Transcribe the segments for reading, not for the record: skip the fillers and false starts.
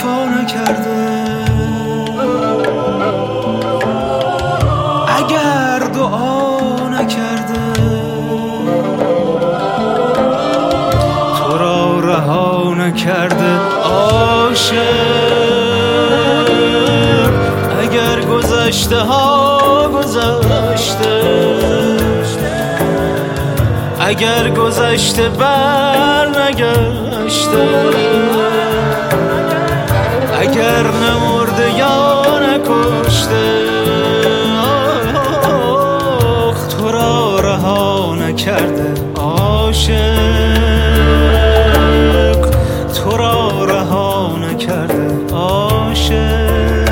وفا نکرده، اگر دعا نکرده، تو را رها نکرده عاشق، اگر گذشته ها گذشته، اگر گذشته بر نگشته، اگر نمرده یا نکشته، تو را رها نکرده عاشق، تو را رها نکرده عاشق.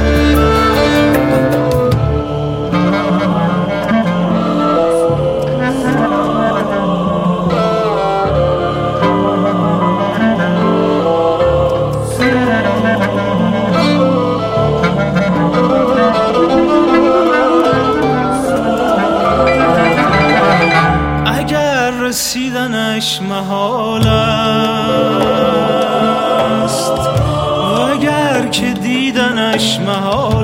رسیدنش محال است و اگر که دیدنش محال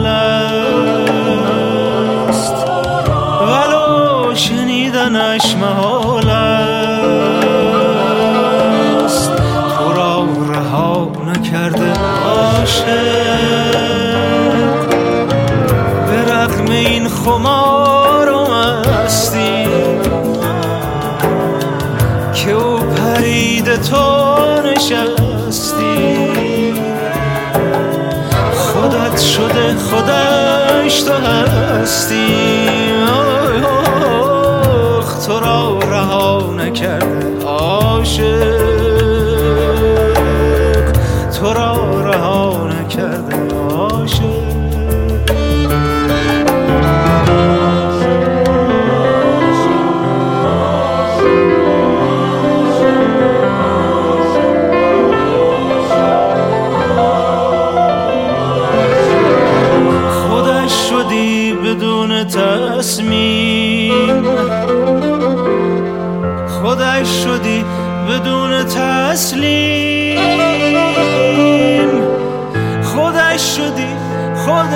است، ولو شنیدنش محال است، تو را رها نکرده عاشق، به رغم این خمار و مستی که او پرید تو نشستی، خودت شده خودش تو هستی، تو را رها نکرده عاشق، تو را رها نکرده عاشق. بدون تصمیم خودش شدی، بدون تسلیم خودش شدی، خود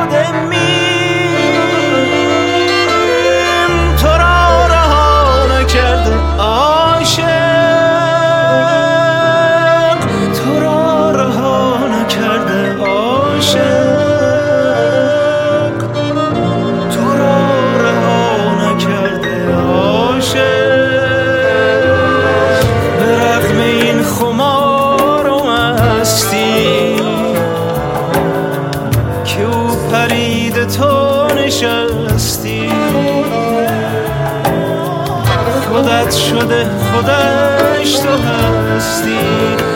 میم، تو را رها نکرده عاشق، تو را رها نکرده عاشق، پرید تو نشستی، خودت شده خودش تو هستی،